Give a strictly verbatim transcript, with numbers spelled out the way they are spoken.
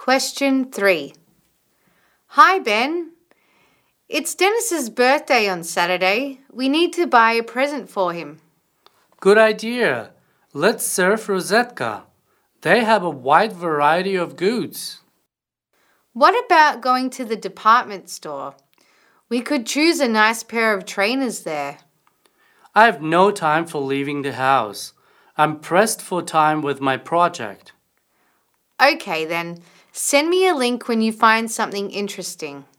Question three. Hi, Ben. It's Dennis's birthday on Saturday. We need to buy a present for him. Good idea. Let's surf Rosetka. They have a wide variety of goods. What about going to the department store? We could choose a nice pair of trainers there. I have no time for leaving the house. I'm pressed for time with my project. Okay then, send me a link when you find something interesting.